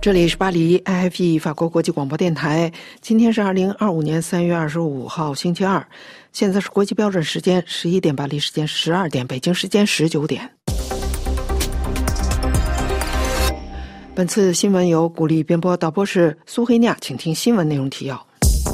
这里是巴黎 IFE 法国国际广播电台，今天是2025年3月25号星期二，现在是国际标准时间11点，巴黎时间12点，北京时间19点。本次新闻由古力编播，导播是苏黑亚，请听新闻内容提要。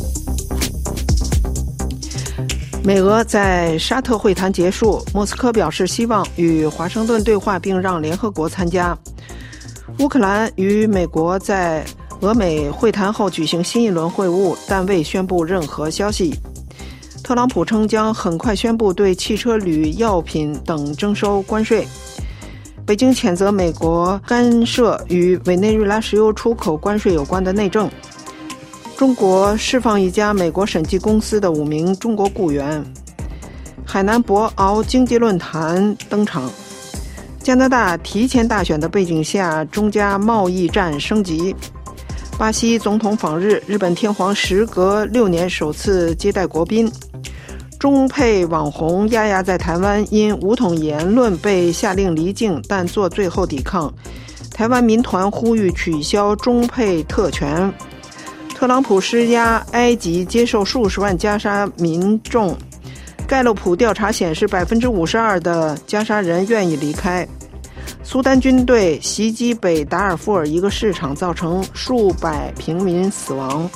美俄在沙特会谈结束，莫斯科表示希望与华盛顿对话，并让联合国参加。乌克兰与美国在俄美会谈后举行新一轮会晤，但未宣布任何消息。特朗普称将很快宣布对汽车、铝、药品等征收关税。北京谴责美国干涉与委内瑞拉石油出口关税有关的内政。中国释放一家美国审计公司的5名中国雇员。海南博鳌经济论坛登场。加拿大提前大选的背景下，中加贸易战升级。巴西总统访日，日本天皇时隔6年首次接待国宾。中配网红丫丫在台湾因武统言论被下令离境，但做最后抵抗。台湾民团呼吁取消中配特权。特朗普施压埃及接受数十万加沙民众。盖洛普调查显示 52% 的加沙人愿意离开。苏丹军队袭击北达尔富尔一个市场，造成数百平民死亡。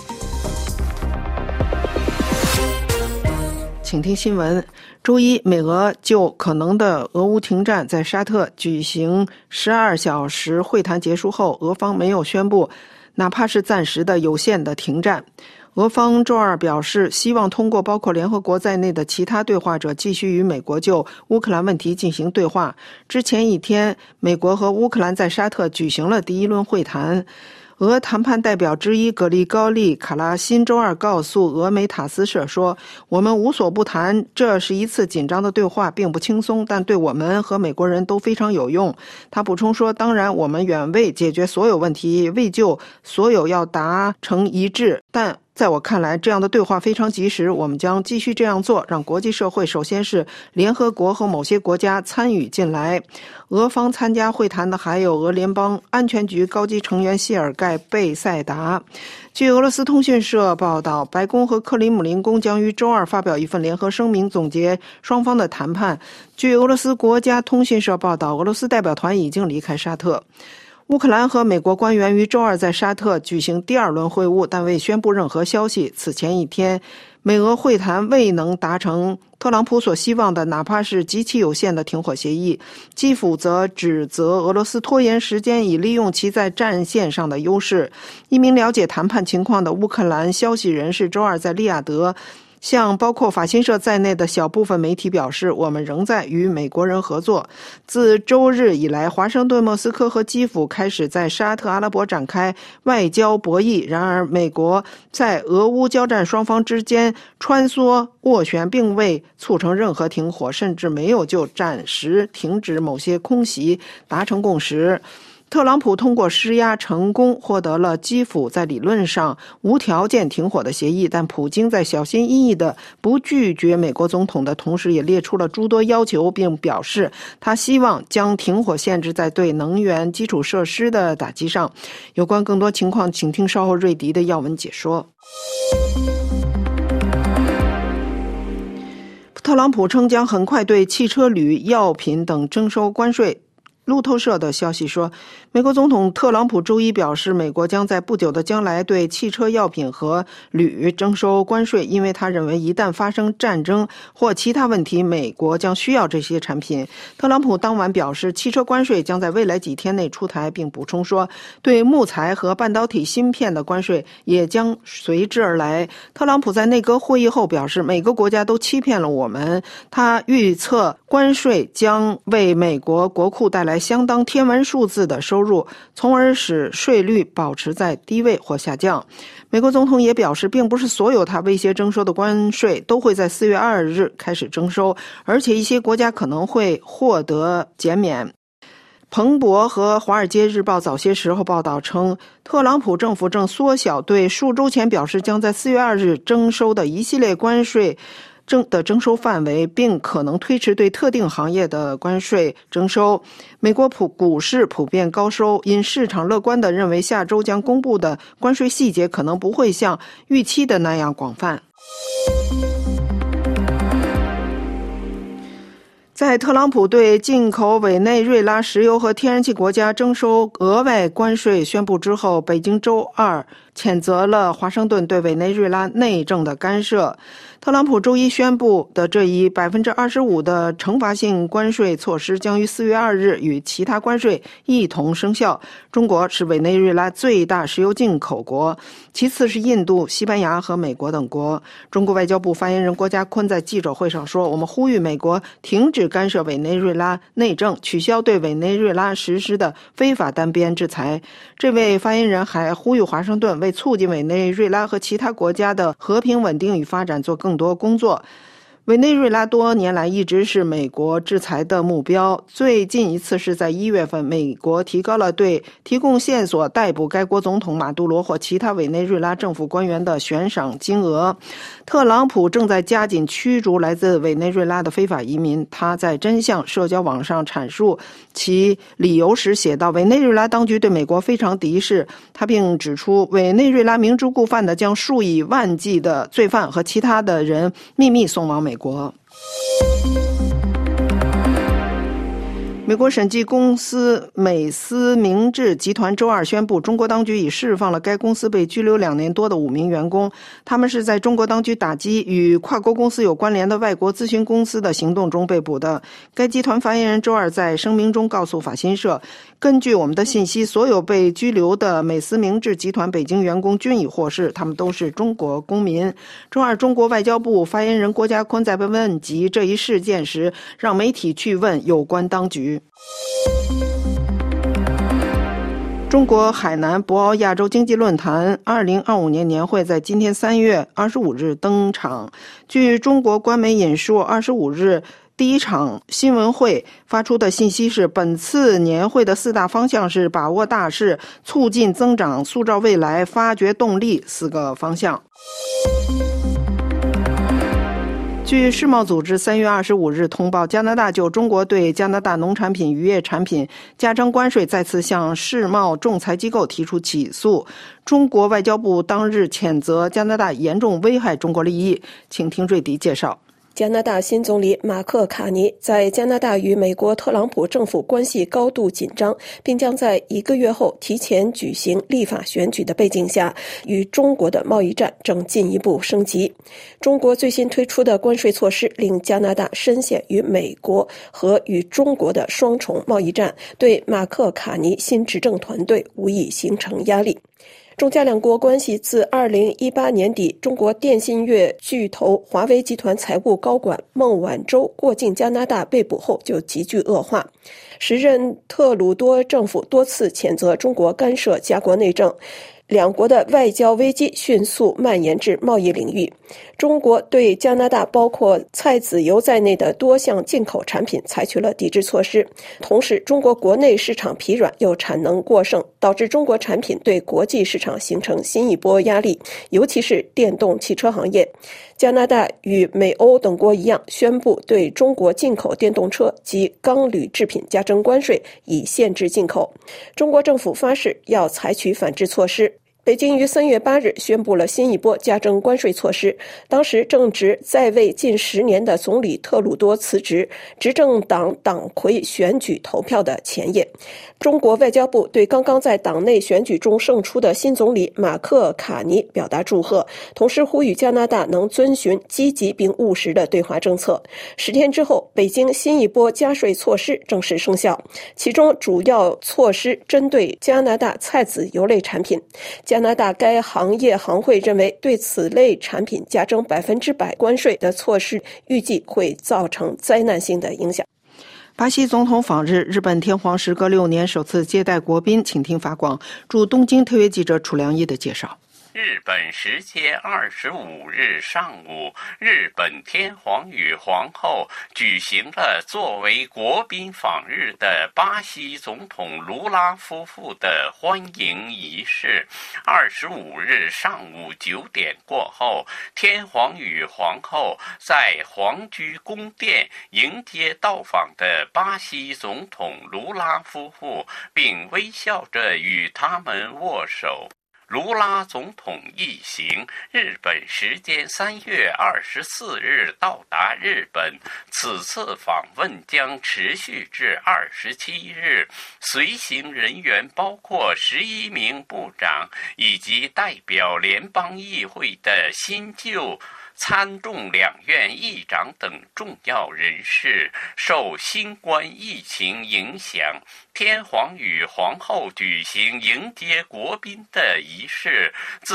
请听新闻。周一，美俄就可能的俄乌停战在沙特举行12小时会谈结束后，俄方没有宣布哪怕是暂时的有限的停战。俄方周二表示，希望通过包括联合国在内的其他对话者继续与美国就乌克兰问题进行对话。之前一天，美国和乌克兰在沙特举行了第一轮会谈。俄谈判代表之一格里高利·卡拉辛周二告诉俄媒塔斯社说，我们无所不谈，这是一次紧张的对话，并不轻松，但对我们和美国人都非常有用。他补充说，当然我们远未解决所有问题，未就所有要达成一致，但在我看来，这样的对话非常及时，我们将继续这样做，让国际社会，首先是联合国和某些国家参与进来。俄方参加会谈的还有俄联邦安全局高级成员谢尔盖·贝塞达。据俄罗斯通讯社报道，白宫和克里姆林宫将于周二发表一份联合声明，总结双方的谈判。据俄罗斯国家通讯社报道，俄罗斯代表团已经离开沙特。乌克兰和美国官员于周二在沙特举行第2轮会晤，但未宣布任何消息。此前一天，美俄会谈未能达成特朗普所希望的哪怕是极其有限的停火协议。基辅则指责俄罗斯拖延时间，以利用其在战线上的优势。一名了解谈判情况的乌克兰消息人士周二在利雅得向包括法新社在内的小部分媒体表示，我们仍在与美国人合作。自周日以来，华盛顿、莫斯科和基辅开始在沙特阿拉伯展开外交博弈。然而，美国在俄乌交战双方之间穿梭斡旋，并未促成任何停火，甚至没有就暂时停止某些空袭达成共识。特朗普通过施压成功获得了基辅在理论上无条件停火的协议，但普京在小心翼翼地不拒绝美国总统的同时，也列出了诸多要求，并表示他希望将停火限制在对能源基础设施的打击上。有关更多情况，请听稍后瑞迪的要闻解说。特朗普称将很快对汽车、铝、药品等征收关税。路透社的消息说，美国总统特朗普周一表示，美国将在不久的将来对汽车、药品和铝征收关税，因为他认为一旦发生战争或其他问题，美国将需要这些产品。特朗普当晚表示，汽车关税将在未来几天内出台，并补充说，对木材和半导体芯片的关税也将随之而来。特朗普在内阁会议后表示，每个国家都欺骗了我们。他预测关税将为美国国库带来相当天文数字的收入，从而使税率保持在低位或下降。美国总统也表示，并不是所有他威胁征收的关税都会在4月2日开始征收，而且一些国家可能会获得减免。彭博和《华尔街日报》早些时候报道称，特朗普政府正缩小对数周前表示将在4月2日征收的一系列关税征收范围，并可能推迟对特定行业的关税征收。美国股市普遍高收，因市场乐观地认为下周将公布的关税细节可能不会像预期的那样广泛。在特朗普对进口委内瑞拉石油和天然气国家征收额外关税宣布之后，北京周二谴责了华盛顿对委内瑞拉内政的干涉。特朗普周一宣布的这一 25% 的惩罚性关税措施将于4月2日与其他关税一同生效。中国是委内瑞拉最大石油进口国，其次是印度、西班牙和美国等国。中国外交部发言人郭家坤在记者会上说，我们呼吁美国停止干涉委内瑞拉内政，取消对委内瑞拉实施的非法单边制裁。这位发言人还呼吁华盛顿为促进委内瑞拉和其他国家的和平稳定与发展做更多工作。委内瑞拉多年来一直是美国制裁的目标，最近一次是在1月份，美国提高了对提供线索逮捕该国总统马杜罗或其他委内瑞拉政府官员的悬赏金额。特朗普正在加紧驱逐来自委内瑞拉的非法移民。他在真相社交网上阐述其理由时写道，委内瑞拉当局对美国非常敌视。他并指出，委内瑞拉明知故犯地将数以万计的罪犯和其他的人秘密送往美国。美国审计公司美思明治集团周二宣布，中国当局已释放了该公司被拘留2年多的5名员工，他们是在中国当局打击与跨国公司有关联的外国咨询公司的行动中被捕的。该集团发言人周二在声明中告诉法新社，根据我们的信息，所有被拘留的美思明治集团北京员工均已获释，他们都是中国公民。周二，中国外交部发言人郭家坤在被问及这一事件时，让媒体去问有关当局。中国海南博鳌亚洲经济论坛2025年年会在今天3月25日登场。据中国官媒引述25日第一场新闻会发出的信息是，本次年会的4大方向是把握大势、促进增长、塑造未来、发掘动力4个方向。据世贸组织3月25日通报，加拿大就中国对加拿大农产品、渔业产品加征关税再次向世贸仲裁机构提出起诉。中国外交部当日谴责加拿大严重危害中国利益。请听瑞迪介绍。 加拿大新总理马克·卡尼在加拿大与美国特朗普政府关系高度紧张，并将在1个月后提前举行立法选举的背景下，与中国的贸易战正进一步升级。中国最新推出的关税措施令加拿大深陷于美国和与中国的双重贸易战，对马克·卡尼新执政团队无疑形成压力。中加两国关系自2018年底中国电信业巨头华为集团财务高管孟晚舟过境加拿大被捕后就急剧恶化。时任特鲁多政府多次谴责中国干涉加国内政，两国的外交危机迅速蔓延至贸易领域。中国对加拿大包括菜籽油在内的多项进口产品采取了抵制措施，同时中国国内市场疲软又产能过剩，导致中国产品对国际市场形成新一波压力，尤其是电动汽车行业。加拿大与美欧等国一样，宣布对中国进口电动车及钢铝制品加征关税，以限制进口。中国政府发誓要采取反制措施。北京于3月8日宣布了新一波加征关税措施，当时正值在位近10年的总理特鲁多辞职，执政党党魁选举投票的前夜。中国外交部对刚刚在党内选举中胜出的新总理马克·卡尼表达祝贺，同时呼吁加拿大能遵循积极并务实的对华政策。10天之后，北京新一波加税措施正式生效，其中主要措施针对加拿大菜籽油类产品。加拿大该行业行会认为，对此类产品加征100%关税的措施预计会造成灾难性的影响。 巴西总统访日，日本天皇时隔6年首次接待国宾。请听法广驻东京特约记者楚良一的介绍。 日本时间25日上午，日本天皇与皇后举行了作为国宾访日的巴西总统卢拉夫妇的欢迎仪式。25日上午9点过后，天皇与皇后在皇居宫殿迎接到访的巴西总统卢拉夫妇，并微笑着与他们握手。卢拉总统一行日本时间3月24日到达日本，此次访问将持续至27日。随行人员包括11名部长以及代表联邦议会的新旧参众两院议长等重要人士。受新冠疫情影响，天皇与皇后举行迎接国宾的仪式，自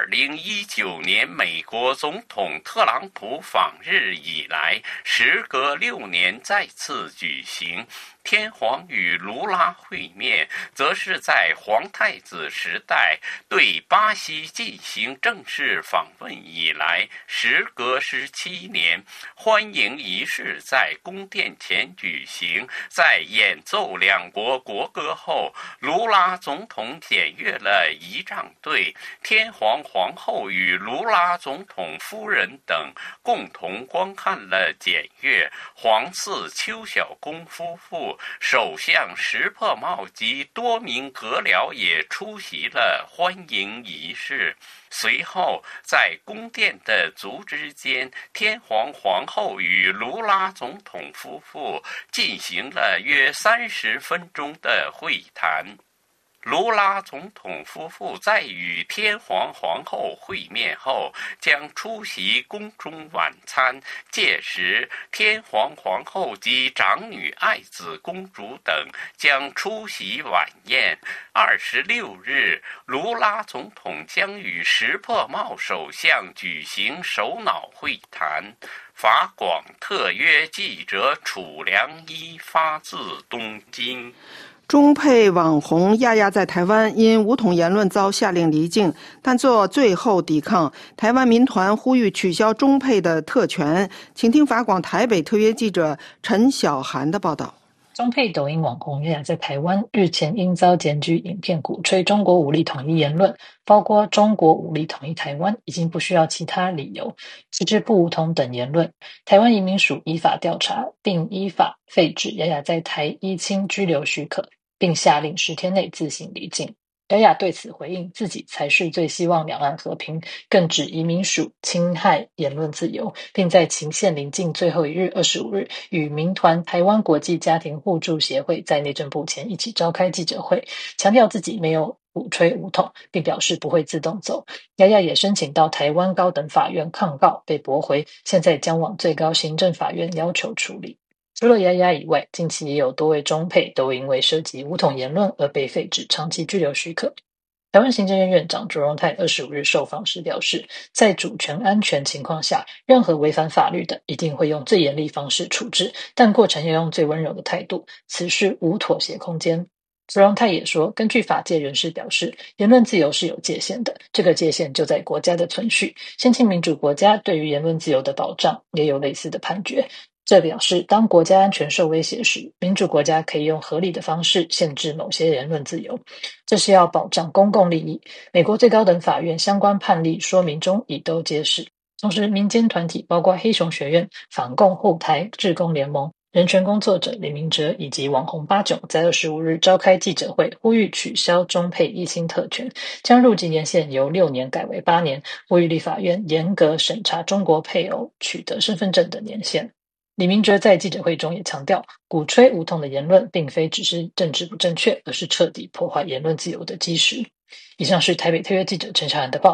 2019年美国总统特朗普访日以来，时隔6年再次举行。天皇与卢拉会面，则是在皇太子时代对巴西进行正式访问以来，时隔17年。欢迎仪式在宫殿前举行，在演奏两国国歌后，卢拉总统检阅了仪仗队，天皇皇后与卢拉总统夫人等共同观看了检阅。皇嗣邱小公夫妇、首相石破茂及多名阁僚也出席了欢迎仪式。随后，在宫殿的族之间，天皇皇后与卢拉总统夫妇进行了约30分钟的会谈。卢拉总统夫妇在与天皇皇后会面后，将出席宫中晚餐，届时天皇皇后及长女爱子公主等将出席晚宴。26日，卢拉总统将与石破茂首相举行首脑会谈。法广特约记者楚良一发自东京。 中配网红丫丫在台湾因武统言论遭下令离境，但做最后抵抗。台湾民团呼吁取消中配的特权。请听法广台北特约记者陈小涵的报道。 中配抖音网红丫丫在台湾日前因遭检举影片鼓吹中国武力统一言论，包括中国武力统一台湾已经不需要其他理由，直至不武统等言论。台湾移民署依法调查，并依法废止丫丫在台依亲居留许可，并下令10天内自行离境。丫丫对此回应，自己才是最希望两岸和平，更指移民署侵害言论自由，并在期限临近最后一日25日与民团台湾国际家庭互助协会在内政部前一起召开记者会，强调自己没有鼓吹武统，并表示不会自动走。丫丫也申请到台湾高等法院抗告，被驳回，现在将往最高行政法院要求处理。除了丫丫以外，近期也有多位中配都因为涉及武统言论而被废止长期居留许可。台湾行政院院长卓荣泰25日受访时表示，在主权安全情况下，任何违反法律的一定会用最严厉方式处置，但过程要用最温柔的态度，此事无妥协空间。卓荣泰也说，根据法界人士表示，言论自由是有界限的，这个界限就在国家的存续。先进民主国家对于言论自由的保障也有类似的判决。这表示，当国家安全受威胁时，民主国家可以用合理的方式限制某些言论自由，这是要保障公共利益。美国最高等法院相关判例说明中已都揭示。同时，民间团体包括黑熊学院、反共护台志工联盟、人权工作者李明哲以及网红八囧在25日召开记者会，呼吁取消中配依亲特权，将入籍年限由6年改为8年，呼吁立法院严格审查中国配偶取得身份证的年限。李明哲在记者会中也强调，鼓吹武统的言论并非只是政治不正确，而是彻底破坏言论自由的基石。以上是台北特约记者陈小涵的报道。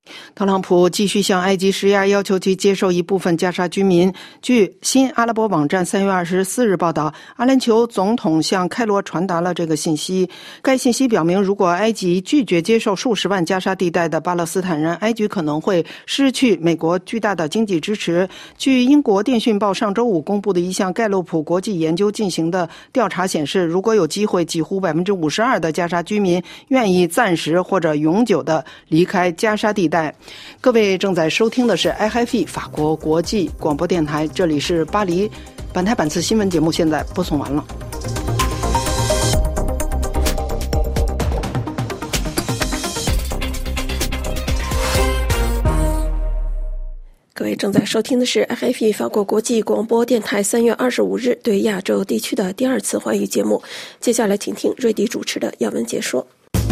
特朗普继续向埃及施压，要求其接受一部分加沙居民。据新阿拉伯网站3月24日报道，阿联酋总统向开罗传达了这个信息。该信息表明，如果埃及拒绝接受数十万加沙地带的巴勒斯坦人，埃及可能会失去美国巨大的经济支持。据英国电讯报上周五公布的一项盖洛普国际研究进行的调查显示，如果有机会，几乎52%的加沙居民愿意暂时或者永久地离开加沙地带。各位正在收听的是 IFI 法国国际广播电台，这里是巴黎。本台本次新闻节目现在播送完了。 各位正在收听的是 IFI 法国国际广播电台3月25日对亚洲地区的第二次华语节目。接下来请听瑞迪主持的要闻解说。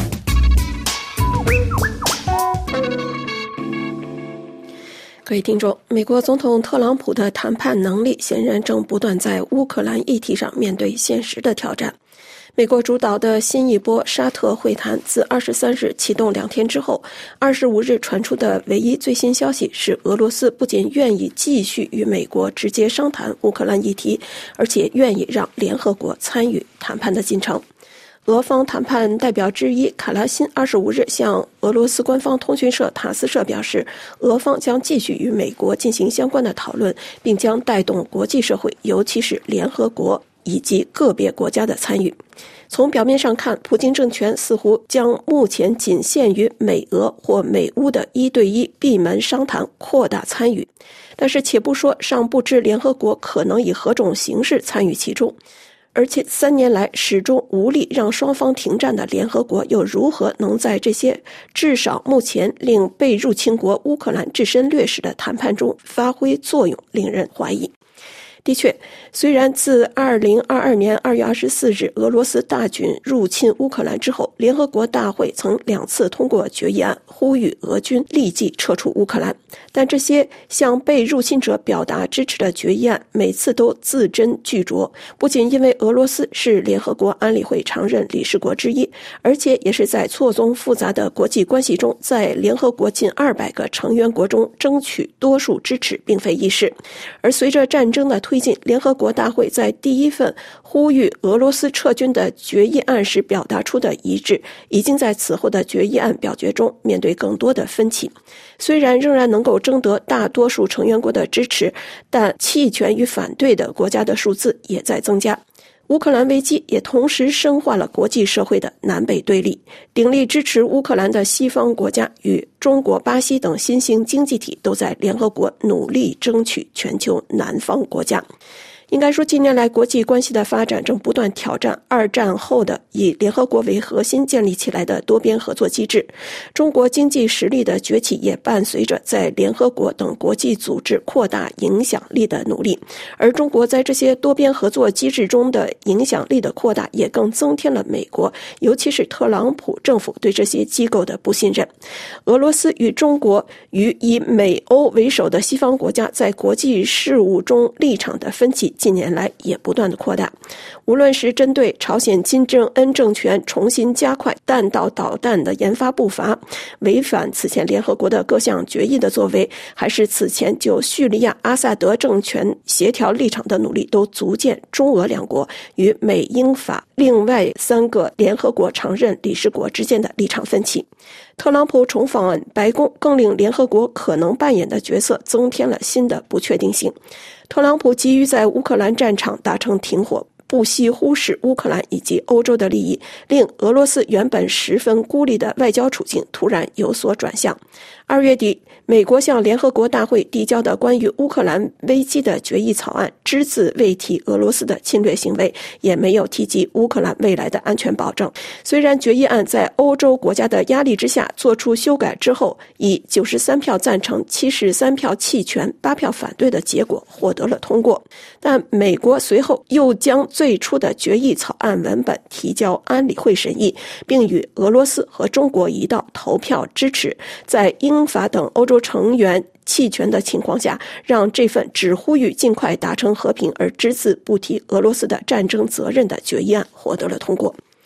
各位听众，美国总统特朗普的谈判能力显然正不断在乌克兰议题上面对现实的挑战。美国主导的新一波沙特会谈自23日启动2天之后，25日传出的唯一最新消息是，俄罗斯不仅愿意继续与美国直接商谈乌克兰议题，而且愿意让联合国参与谈判的进程。俄方谈判代表之一卡拉辛25日向俄罗斯官方通讯社塔斯社表示，俄方将继续与美国进行相关的讨论，并将带动国际社会，尤其是联合国以及个别国家的参与。从表面上看，普京政权似乎将目前仅限于美俄或美乌的1对1闭门商谈扩大参与，但是且不说尚不知联合国可能以何种形式参与其中。而且3年来始终无力让双方停战的联合国，又如何能在这些至少目前令被入侵国乌克兰置身劣势的谈判中发挥作用，令人怀疑。的确，虽然自2022年2月24日俄罗斯大军入侵乌克兰之后，联合国大会曾2次通过决议案，呼吁俄军立即撤出乌克兰，但这些向被入侵者表达支持的决议案每次都字斟句酌，不仅因为俄罗斯是联合国安理会常任理事国之一，而且也是在错综复杂的国际关系中，在联合国近200个成员国中争取多数支持并非易事。而随着战争的推进，联合国大会在第一份呼吁俄罗斯撤军的决议案时表达出的一致，已经在此后的决议案表决中面对更多的分歧。虽然仍然能够争得大多数成员国的支持，但弃权与反对的国家的数字也在增加。乌克兰危机也同时深化了国际社会的南北对立，鼎力支持乌克兰的西方国家与中国、巴西等新兴经济体都在联合国努力争取全球南方国家。应该说，近年来国际关系的发展正不断挑战2战后的以联合国为核心建立起来的多边合作机制。中国经济实力的崛起也伴随着在联合国等国际组织扩大影响力的努力，而中国在这些多边合作机制中的影响力的扩大，也更增添了美国，尤其是特朗普政府对这些机构的不信任。俄罗斯与中国与以美欧为首的西方国家在国际事务中立场的分歧近年来也不断的扩大，无论是针对朝鲜金正恩政权重新加快弹道导弹的研发步伐，违反此前联合国的各项决议的作为，还是此前就叙利亚阿萨德政权协调立场的努力，都足见中俄两国与美英法另外3个联合国常任理事国之间的立场分歧。特朗普重访白宫，更令联合国可能扮演的角色增添了新的不确定性。特朗普急于在乌克兰战场达成停火，不惜忽视乌克兰以及欧洲的利益，令俄罗斯原本十分孤立的外交处境突然有所转向。2月底，美国向联合国大会递交的关于乌克兰危机的决议草案，只字未提俄罗斯的侵略行为，也没有提及乌克兰未来的安全保证。虽然决议案在欧洲国家的压力之下做出修改之后，以93票赞成、73票弃权、8票反对的结果获得了通过，但美国随后又将最初的决议草案文本提交安理会审议，并与俄罗斯和中国一道投票支持，在英法等欧洲成员弃权的情况下，让这份只呼吁尽快达成和平而只字不提俄罗斯的战争责任的决议案获得了通过。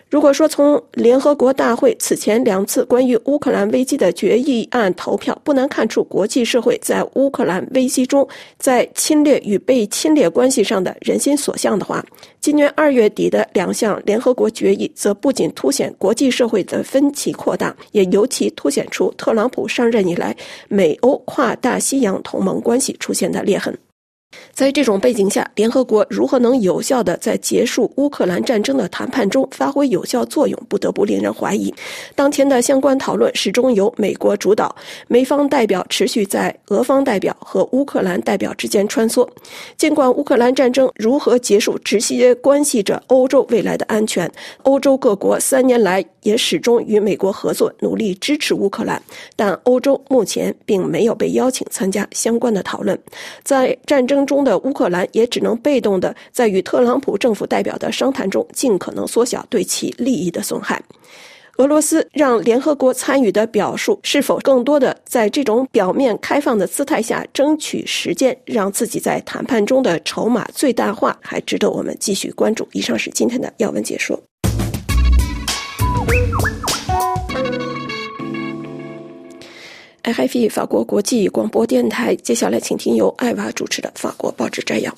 如果说从联合国大会此前2次关于乌克兰危机的决议案投票不难看出国际社会在乌克兰危机中在侵略与被侵略关系上的人心所向的话，今年2月底的2项联合国决议则不仅凸显国际社会的分歧扩大，也尤其凸显出特朗普上任以来美欧跨大西洋同盟关系出现的裂痕。在这种背景下，联合国如何能有效地在结束乌克兰战争的谈判中发挥有效作用，不得不令人怀疑。当前的相关讨论始终由美国主导，美方代表持续在俄方代表和乌克兰代表之间穿梭。尽管乌克兰战争如何结束直接关系着欧洲未来的安全，欧洲各国3年来也始终与美国合作，努力支持乌克兰，但欧洲目前并没有被邀请参加相关的讨论。在战争中的乌克兰也只能被动地在与特朗普政府代表的商谈中尽可能缩小对其利益的损害。俄罗斯让联合国参与的表述是否更多的在这种表面开放的姿态下争取时间，让自己在谈判中的筹码最大化，还值得我们继续关注。以上是今天的要闻解说。RFI 法国国际广播电台，接下来请听由艾娃主持的法国报纸摘要。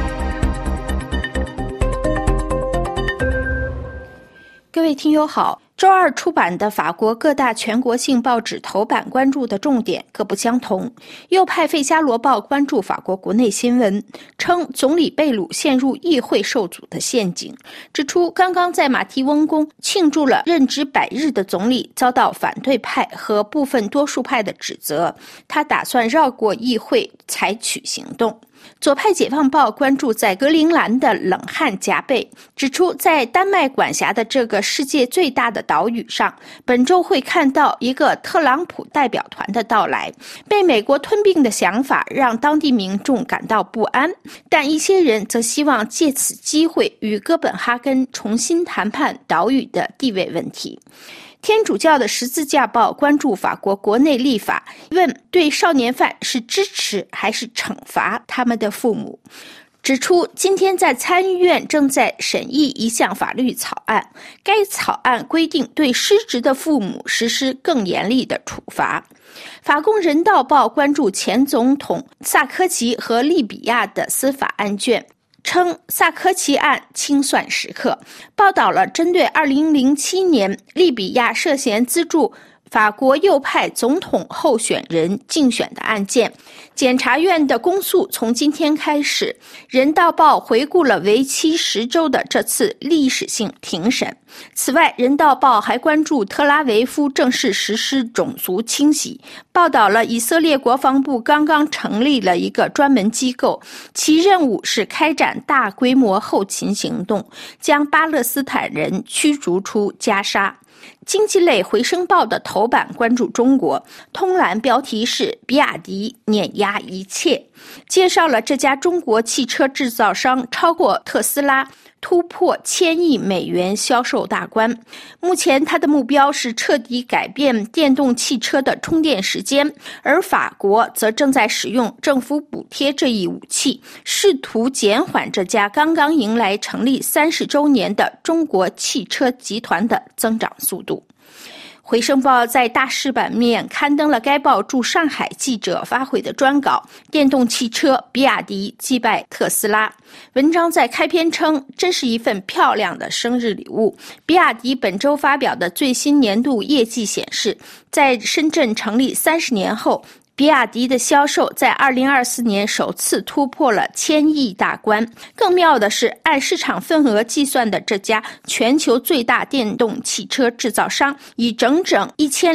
各位听友好，周二出版的法国各大全国性报纸头版关注的重点各不相同。右派《费加罗报》关注法国国内新闻，称总理贝鲁陷入议会受阻的陷阱，指出刚刚在马蹄翁宫庆祝了任职100日的总理遭到反对派和部分多数派的指责，他打算绕过议会采取行动。左派《解放报》关注在格陵兰的冷汗夹背，指出在丹麦管辖的这个世界最大的岛屿上，本周会看到一个特朗普代表团的到来。被美国吞并的想法让当地民众感到不安，但一些人则希望借此机会与哥本哈根重新谈判岛屿的地位问题。天主教的十字架报关注法国国内立法，问对少年犯是支持还是惩罚他们的父母，指出今天在参议院正在审议一项法律草案，该草案规定对失职的父母实施更严厉的处罚。法共人道报关注前总统萨科齐和利比亚的司法案卷，称萨科齐案清算时刻，报道了针对2007年利比亚涉嫌资助法国右派总统候选人竞选的案件。检察院的公诉从今天开始。人道报回顾了为期10周的这次历史性庭审。此外，人道报还关注特拉维夫正式实施种族清洗，报道了以色列国防部刚刚成立了一个专门机构，其任务是开展大规模后勤行动，将巴勒斯坦人驱逐出加沙。经济类回声报的头版关注中国，通栏标题是比亚迪碾压一切，介绍了这家中国汽车制造商超过特斯拉，突破1000亿美元销售大关。目前它的目标是彻底改变电动汽车的充电时间，而法国则正在使用政府补贴这一武器，试图减缓这家刚刚迎来成立30周年的中国汽车集团的增长速度。回声报在大事版面刊登了该报驻上海记者发回的专稿，电动汽车比亚迪击败特斯拉。文章在开篇称，真是一份漂亮的生日礼物。比亚迪本周发表的最新年度业绩显示，在深圳成立30年后，比亚迪的销售在2024年首次突破了1000亿大关。更妙的是，按市场份额计算的这家全球最大电动汽车制造商，以整整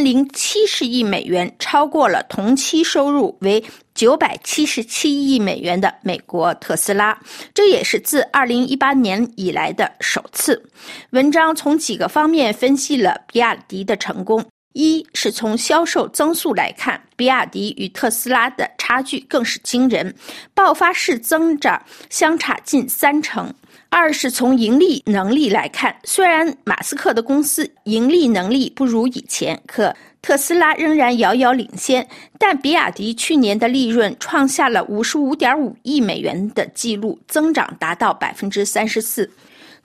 1070亿美元超过了同期收入为977亿美元的美国特斯拉，这也是自2018年以来的首次。文章从几个方面分析了比亚迪的成功。一是从销售增速来看，比亚迪与特斯拉的差距更是惊人，爆发式增长相差近30%。二是从盈利能力来看，虽然马斯克的公司盈利能力不如以前，可特斯拉仍然遥遥领先，但比亚迪去年的利润创下了55.5亿美元的纪录，增长达到34%。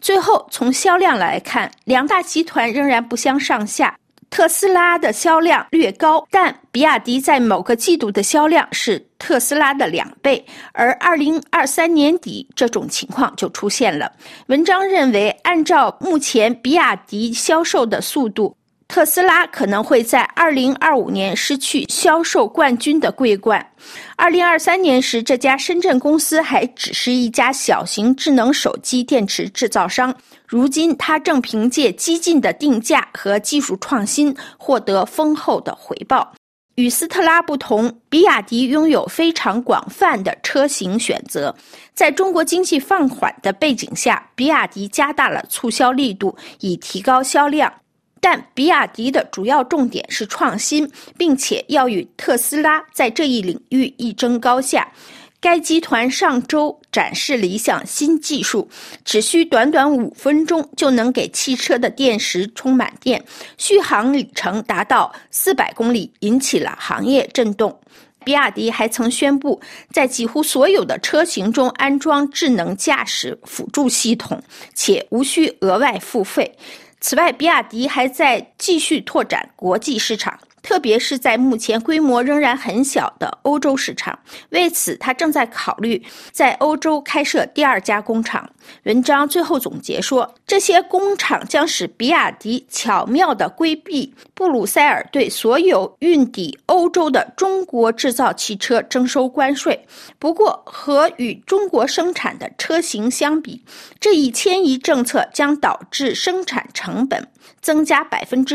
最后，从销量来看，两大集团仍然不相上下。特斯拉的销量略高，但比亚迪在某个季度的销量是特斯拉的2倍，而2023年底这种情况就出现了。文章认为，按照目前比亚迪销售的速度，特斯拉可能会在2025年失去销售冠军的桂冠。2023年时，这家深圳公司还只是一家小型智能手机电池制造商，如今它正凭借激进的定价和技术创新获得丰厚的回报。与斯特拉不同，比亚迪拥有非常广泛的车型选择。在中国经济放缓的背景下，比亚迪加大了促销力度，以提高销量。但比亚迪的主要重点是创新，并且要与特斯拉在这一领域一争高下。该集团上周展示了一项新技术，只需短短5分钟就能给汽车的电池充满电，续航里程达到400公里，引起了行业震动。比亚迪还曾宣布，在几乎所有的车型中安装智能驾驶辅助系统，且无需额外付费。此外，比亚迪还在继续拓展国际市场，特别是在目前规模仍然很小的欧洲市场。为此，他正在考虑在欧洲开设第2家工厂。文章最后总结说，这些工厂将使比亚迪巧妙地规避布鲁塞尔对所有运抵欧洲的中国制造汽车征收关税。不过，和与中国生产的车型相比，这一迁移政策将导致生产成本增加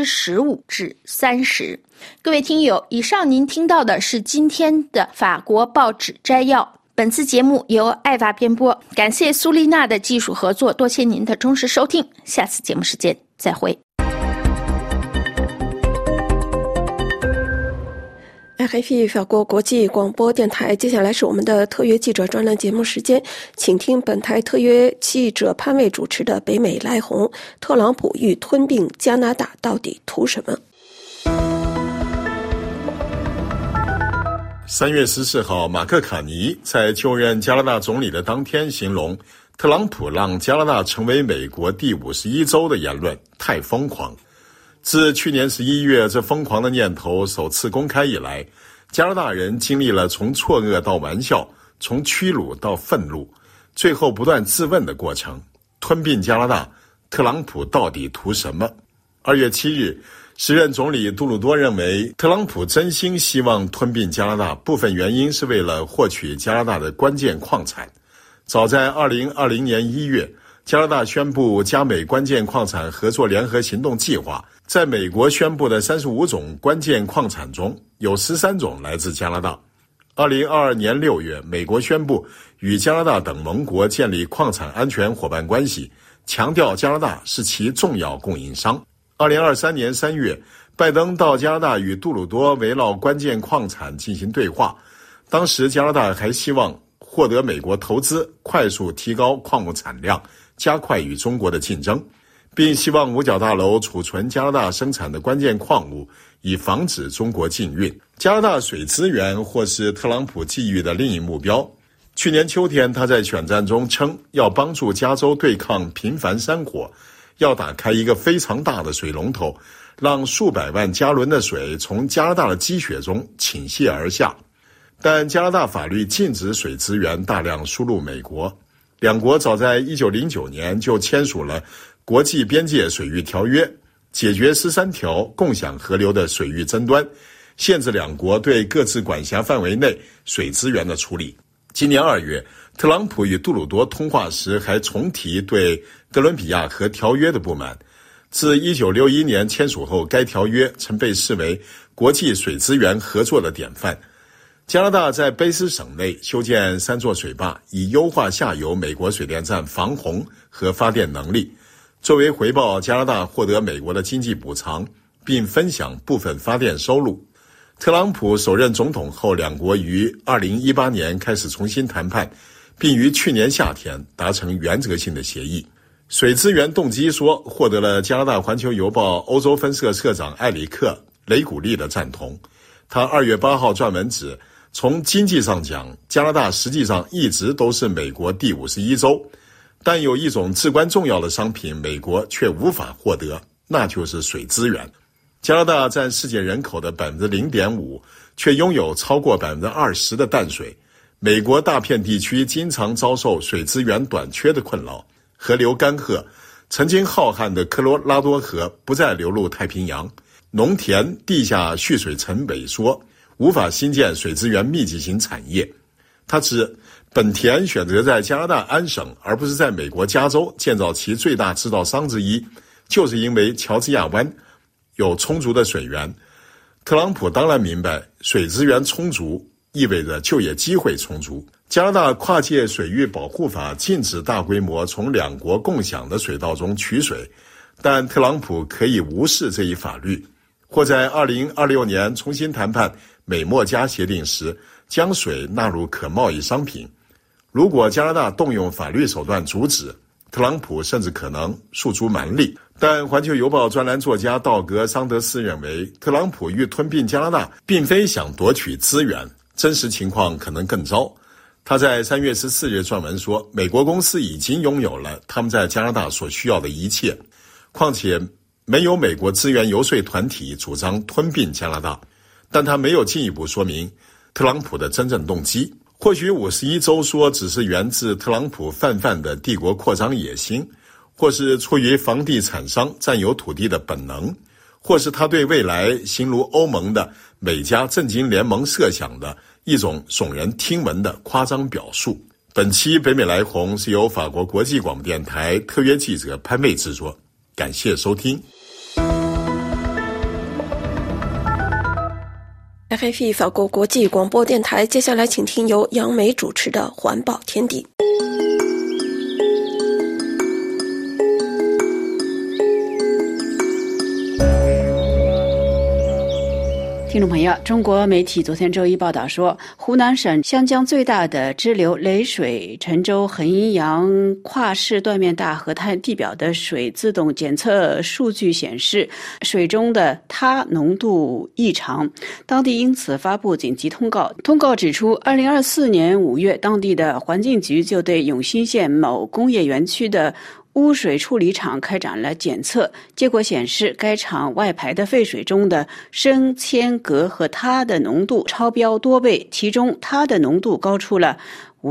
15%至30%。各位听友，以上您听到的是今天的法国报纸摘要。本次节目由艾娃编播，感谢苏丽娜的技术合作，多谢您的忠实收听，下次节目时间再会。 RFI 法国国际广播电台，接下来是我们的特约记者专栏节目时间，请听本台特约记者潘卫主持的北美来红，特朗普欲吞并加拿大到底图什么 ？3月14号，马克·卡尼在就任加拿大总理的当天形容特朗普让加拿大成为美国第51州的言论太疯狂。自去年11月这疯狂的念头首次公开以来，加拿大人经历了从错愕到玩笑，从屈辱到愤怒，最后不断自问的过程。吞并加拿大，特朗普到底图什么？2月7日，时任总理杜鲁多认为，特朗普真心希望吞并加拿大，部分原因是为了获取加拿大的关键矿产。早在2020年1月，加拿大宣布加美关键矿产合作联合行动计划，在美国宣布的35种关键矿产中，有13种来自加拿大。2022年6月，美国宣布与加拿大等盟国建立矿产安全伙伴关系，强调加拿大是其重要供应商。2023年3月，拜登到加拿大与杜鲁多围绕关键矿产进行对话，当时加拿大还希望获得美国投资，快速提高矿物产量，加快与中国的竞争，并希望五角大楼储存加拿大生产的关键矿物，以防止中国禁运。加拿大水资源或是特朗普觊觎的另一目标。去年秋天，他在选战中称要帮助加州对抗频繁山火，要打开一个非常大的水龙头，让数百万加仑的水从加拿大的积雪中倾泻而下。但加拿大法律禁止水资源大量输入美国。两国早在1909年就签署了国际边界水域条约，解决13条共享河流的水域争端，限制两国对各自管辖范围内水资源的处理。今年2月，特朗普与杜鲁多通话时还重提对哥伦比亚河条约的不满。自1961年签署后，该条约曾被视为国际水资源合作的典范。加拿大在卑斯省内修建3座水坝，以优化下游美国水电站防洪和发电能力。作为回报，加拿大获得美国的经济补偿，并分享部分发电收入。特朗普首任总统后，两国于2018年开始重新谈判，并于去年夏天达成原则性的协议。水资源动机说获得了加拿大环球邮报欧洲分社社长埃里克·雷古利的赞同。他2月8号撰文指，从经济上讲，加拿大实际上一直都是美国第51州。 但有一种至关重要的商品，美国却无法获得，那就是水资源。加拿大占世界人口的 0.5%， 却拥有超过 20% 的淡水。美国大片地区经常遭受水资源短缺的困扰，河流干涸，曾经浩瀚的科罗拉多河不再流入太平洋，农田地下蓄水层萎缩，无法新建水资源密集型产业。他指本田选择在加拿大安省而不是在美国加州建造其最大制造商之一，就是因为乔治亚湾有充足的水源。特朗普当然明白，水资源充足意味着就业机会充足。加拿大跨界水域保护法禁止大规模从两国共享的水道中取水，但特朗普可以无视这一法律，或在2026年重新谈判美墨加协定时将水纳入可贸易商品。如果加拿大动用法律手段阻止，特朗普甚至可能诉诸蛮力。但环球邮报专栏作家道格·桑德斯认为，特朗普欲吞并加拿大并非想夺取资源，真实情况可能更糟。他在3月14日撰文说，美国公司已经拥有了他们在加拿大所需要的一切，况且没有美国资源游说团体主张吞并加拿大。但他没有进一步说明特朗普的真正动机。或许51州说只是源自特朗普泛泛的帝国扩张野心，或是出于房地产商占有土地的本能，或是他对未来形如欧盟的美加政经联盟设想的一种耸人听闻的夸张表述。本期北美来红是由法国国际广播电台特约记者潘卫制作，感谢收听。 RFI 法国国际广播电台，接下来请听由杨梅主持的环保天地。 听众朋友，中国媒体昨天周一报道说，湖南省湘江最大的支流雷水陈州横阴阳跨市断面大河滩地表的水自动检测数据显示，水中的铊浓度异常，当地因此发布紧急通告。通告指出，2024年5月，当地的环境局就对永新县某工业园区的污水处理厂开展了检测，结果显示该厂外排的废水中的砷、铅、镉和铊的浓度超标多倍，其中铊的浓度高出了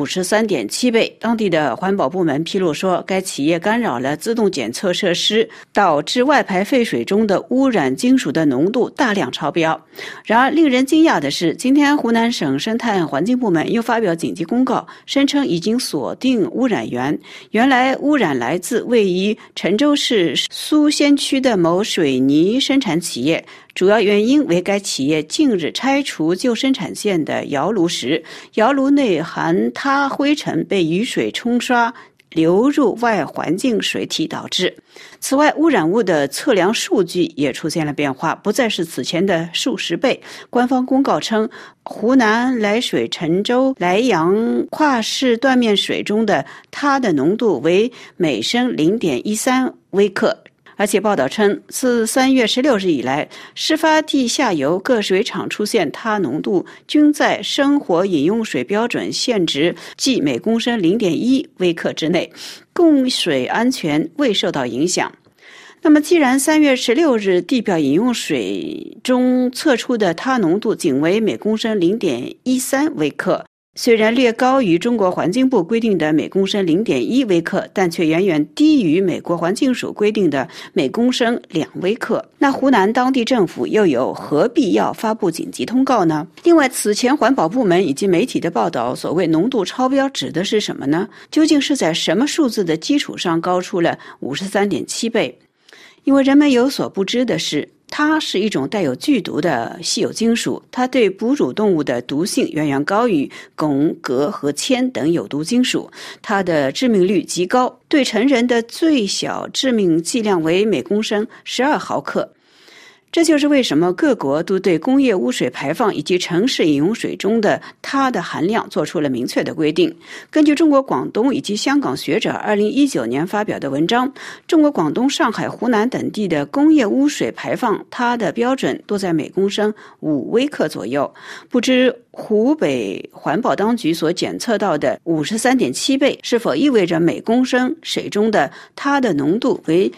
53.7倍。当地的环保部门披露说，该企业干扰了自动检测设施，导致外排废水中的污染金属的浓度大量超标。然而令人惊讶的是，今天湖南省生态环境部门又发表紧急公告，声称已经锁定污染源。原来污染来自位于陈州市苏仙区的某水泥生产企业，主要原因为该企业近日拆除旧生产线的窑炉时，窑炉内含铊灰尘被雨水冲刷流入外环境水体导致。此外，污染物的测量数据也出现了变化，不再是此前的数十倍。官方公告称，湖南涞水陈州莱阳跨市断面水中的铊的浓度为每升 0.13 微克。而且报道称，自3月16日以来，事发地下游各水厂出现铊浓度均在生活饮用水标准限值，即每公升 0.1 微克之内，供水安全未受到影响。那么既然3月16日地表饮用水中测出的铊浓度仅为每公升 0.13 微克，虽然略高于中国环境部规定的每公升 0.1 微克，但却远远低于美国环境署规定的每公升2微克。那湖南当地政府又有何必要发布紧急通告呢？另外，此前环保部门以及媒体的报道，所谓浓度超标指的是什么呢？究竟是在什么数字的基础上高出了53.7倍？因为人们有所不知的是，它是一种带有剧毒的稀有金属，它对哺乳动物的毒性远远高于汞、镉和铅等有毒金属，它的致命率极高，对成人的最小致命剂量为每公升12毫克。这就是为什么各国都对工业污水排放以及城市饮用水中的铊的含量做出了明确的规定。根据中国广东以及香港学者2019年发表的文章，中国广东、上海、湖南等地的工业污水排放铊的标准都在每公升5微克左右。不知湖北环保当局所检测到的 53.7 倍，是否意味着每公升水中的它的浓度为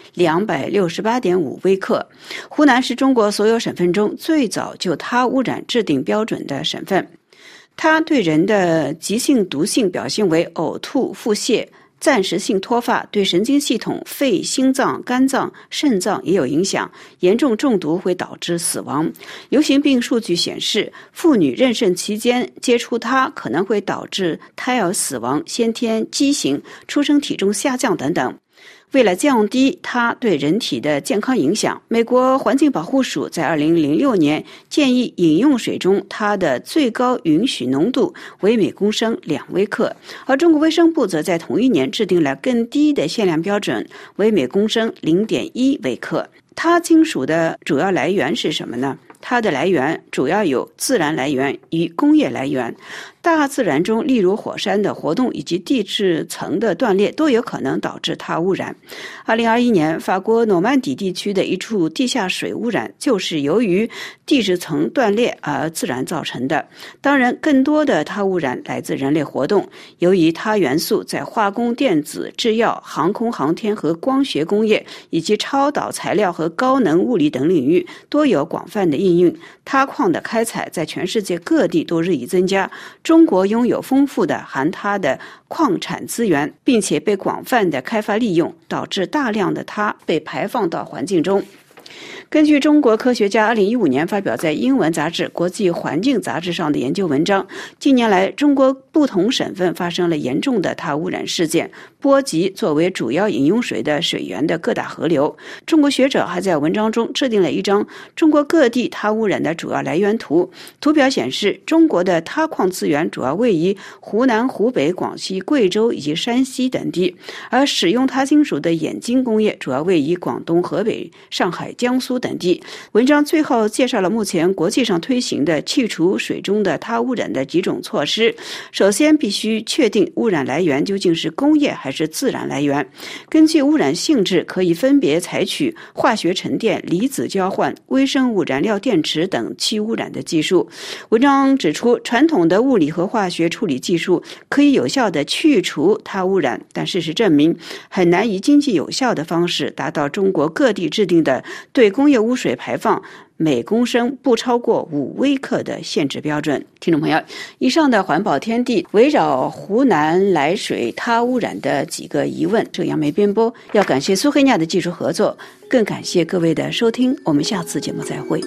268.5 微克？湖南是中国所有省份中最早就它污染制定标准的省份。它对人的急性毒性表现为呕吐、腹泻、暂时性脱发，对神经系统、肺、心脏、肝脏、肾脏也有影响，严重中毒会导致死亡。流行病数据显示，妇女妊娠期间接触它可能会导致胎儿死亡、先天畸形、出生体重下降等等。为了降低它对人体的健康影响，美国环境保护署在2006年建议饮用水中它的最高允许浓度为每公升2微克，而中国卫生部则在同一年制定了更低的限量标准，为每公升 0.1 微克。它金属的主要来源是什么呢？它的来源主要有自然来源与工业来源。大自然中，例如火山的活动以及地质层的断裂都有可能导致它污染。2021年，法国诺曼底地区的一处地下水污染就是由于地质层断裂而自然造成的。当然，更多的它污染来自人类活动，由于它元素在化工、电子、制药、航空航天和光学工业以及超导材料和高能物理等领域都有广泛的应用。它矿的开采在全世界各地都日益增加。中国拥有丰富的含它的矿产资源，并且被广泛的开发利用，导致大量的它被排放到环境中。根据中国科学家2015年发表在英文杂志《国际环境杂志》上的研究文章，近年来中国不同省份发生了严重的它污染事件，波及作为主要饮用水的水源的各大河流。中国学者还在文章中制定了一张中国各地它污染的主要来源图，图表显示中国的它矿资源主要位于湖南、湖北、广西、贵州以及山西等地，而使用它金属的冶金工业主要位于广东、河北、上海、江苏等地。文章最后介绍了目前国际上推行的去除水中的它污染的几种措施。首先，必须确定污染来源究竟是工业还是自然来源。根据污染性质，可以分别采取化学沉淀、离子交换、微生物燃料电池等去污染的技术。文章指出，传统的物理和化学处理技术可以有效地去除它污染，但事实证明很难以经济有效的方式达到中国各地制定的对工业污水排放每公升不超过5微克的限制标准。听众朋友，以上的环保天地围绕湖南来水它污染的几个疑问，这杨梅编播，要感谢苏黑亚的技术合作，更感谢各位的收听，我们下次节目再会。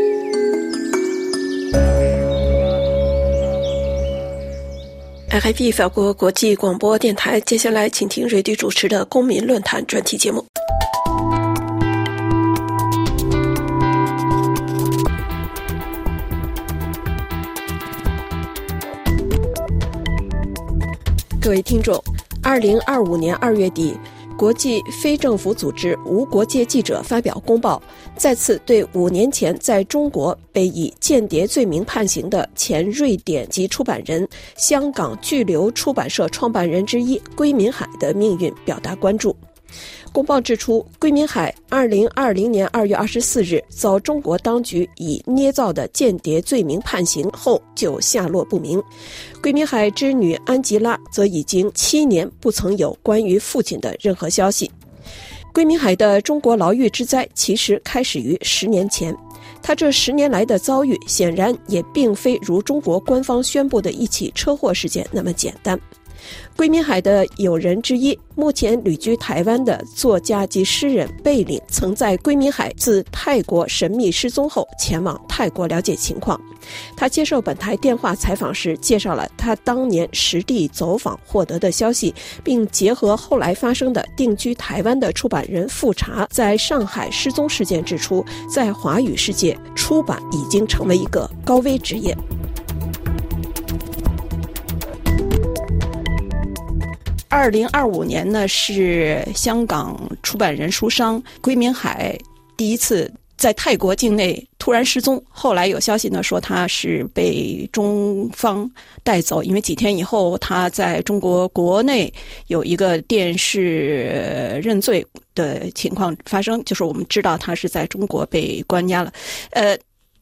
RFI 法国国际广播电台，接下来请听瑞迪主持的公民论坛专题节目。各位听众，2025年2月底，国际非政府组织无国界记者发表公报，再次对5年前在中国被以间谍罪名判刑的前瑞典籍出版人、香港巨流出版社创办人之一归民海的命运表达关注。公报指出，归民海2020年2月24日遭中国当局以捏造的间谍罪名判刑后就下落不明。归民海之女安吉拉则已经7年不曾有关于父亲的任何消息。归民海的中国牢狱之灾其实开始于10年前，他这10年来的遭遇显然也并非如中国官方宣布的一起车祸事件那么简单。归民海的友人之一，目前旅居台湾的作家及诗人贝岭，曾在归民海自泰国神秘失踪后前往泰国了解情况。他接受本台电话采访时介绍了他当年实地走访获得的消息，并结合后来发生的定居台湾的出版人富察在上海失踪事件指出，在华语世界，出版已经成为一个高危职业。2025年呢，是香港出版人书商归民海第一次在泰国境内突然失踪，后来有消息呢说他是被中方带走，因为几天以后他在中国国内有一个电视认罪的情况发生，就是我们知道他是在中国被关押了。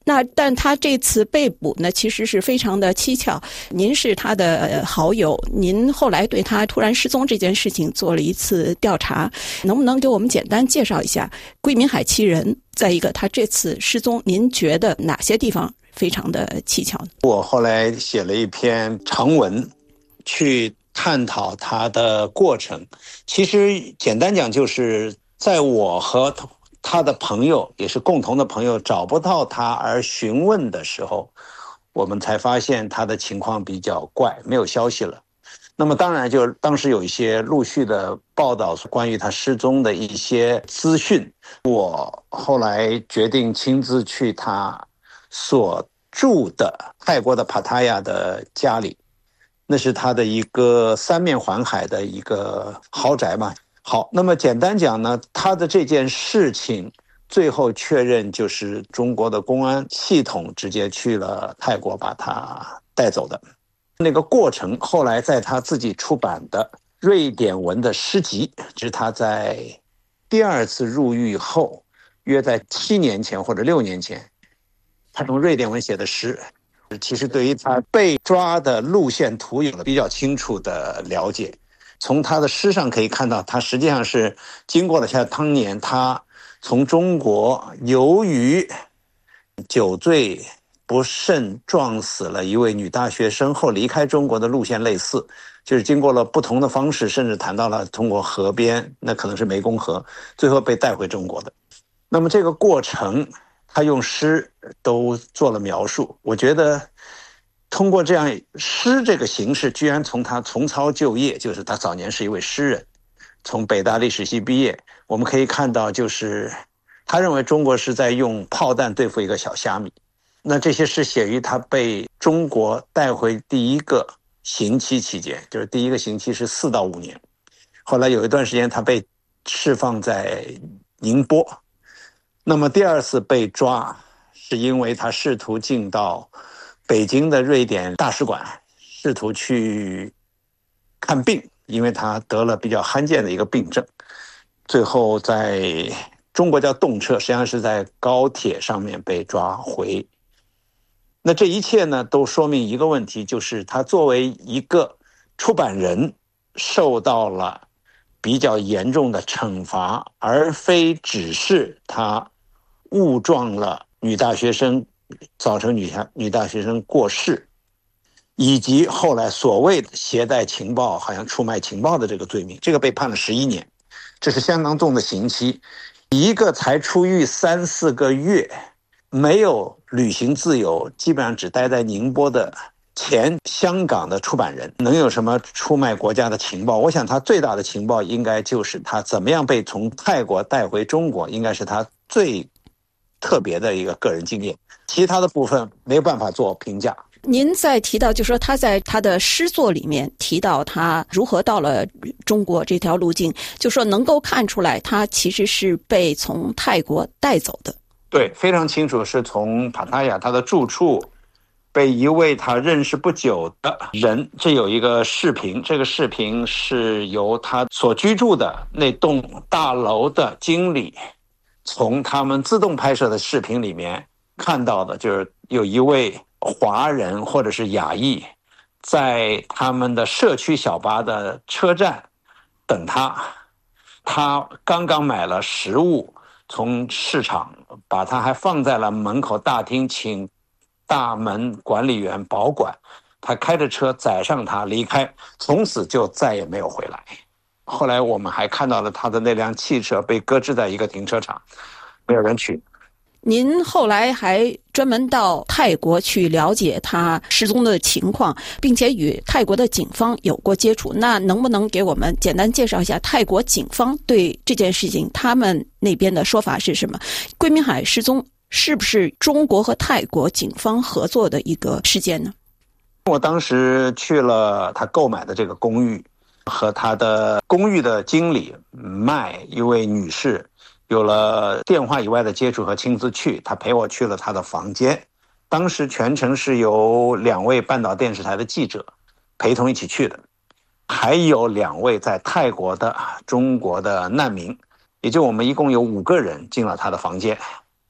但他这次被捕呢，其实是非常的蹊跷。您是他的好友，您后来对他突然失踪这件事情做了一次调查，能不能给我们简单介绍一下桂民海7人？再一个，他这次失踪，您觉得哪些地方非常的蹊跷？ 我后来写了一篇长文，去探讨他的过程。其实简单讲，就是在我和他的朋友，也是共同的朋友找不到他而询问的时候，我们才发现他的情况比较怪，没有消息了。那么当然就当时有一些陆续的报道关于他失踪的一些资讯，我后来决定亲自去他所住的泰国的帕塔亚的家里，那是他的一个3面环海的一个豪宅嘛。好，那么简单讲呢，他的这件事情最后确认就是中国的公安系统直接去了泰国把他带走的。那个过程后来在他自己出版的瑞典文的诗集，是他在第2次入狱后，约在7年前或者6年前，他用瑞典文写的诗，其实对于他被抓的路线图有了比较清楚的了解。从他的诗上可以看到，他实际上是经过了像当年他从中国由于酒醉不慎撞死了一位女大学生后离开中国的路线类似，就是经过了不同的方式，甚至谈到了通过河边，那可能是湄公河，最后被带回中国的。那么这个过程他用诗都做了描述，我觉得通过这样诗这个形式，居然从他从操就业，就是他早年是一位诗人，从北大历史系毕业，我们可以看到就是他认为中国是在用炮弹对付一个小虾米。那这些诗写于他被中国带回第一个刑期期间，就是第一个刑期是4到5年，后来有一段时间他被释放在宁波。那么第2次被抓是因为他试图进到北京的瑞典大使馆，试图去看病，因为他得了比较罕见的一个病症，最后在中国叫动车，实际上是在高铁上面被抓回。那这一切呢，都说明一个问题，就是他作为一个出版人受到了比较严重的惩罚，而非只是他误撞了女大学生，造成女大学生过世，以及后来所谓的携带情报，好像出卖情报的这个罪名，这个被判了11年，这是相当重的刑期。一个才出狱3、4个月，没有旅行自由，基本上只待在宁波的前香港的出版人，能有什么出卖国家的情报？我想他最大的情报应该就是他怎么样被从泰国带回中国，应该是他最特别的一个个人经验，其他的部分没有办法做评价。 您在提到，就是说他在他的诗作里面提到他如何到了中国这条路径，就说能够看出来他其实是被从泰国带走的。 对，非常清楚，是从帕塔亚他的住处被一位他认识不久的人，这有一个视频，这个视频是由他所居住的那栋大楼的经理从他们自动拍摄的视频里面看到的，就是有一位华人或者是亚裔在他们的社区小巴的车站等他，他刚刚买了食物从市场，把他还放在了门口大厅，请大门管理员保管，他开着车载上他离开，从此就再也没有回来。后来我们还看到了他的那辆汽车被搁置在一个停车场，没有人取。 您后来还专门到泰国去了解他失踪的情况，并且与泰国的警方有过接触，那能不能给我们简单介绍一下泰国警方对这件事情他们那边的说法是什么？桂民海失踪是不是中国和泰国警方合作的一个事件呢？ 我当时去了他购买的这个公寓，和他的公寓的经理麦一位女士有了电话以外的接触和亲自去，他陪我去了他的房间。当时全程是由2位半岛电视台的记者陪同一起去的，还有2位在泰国的中国的难民，也就我们一共有5个人进了他的房间。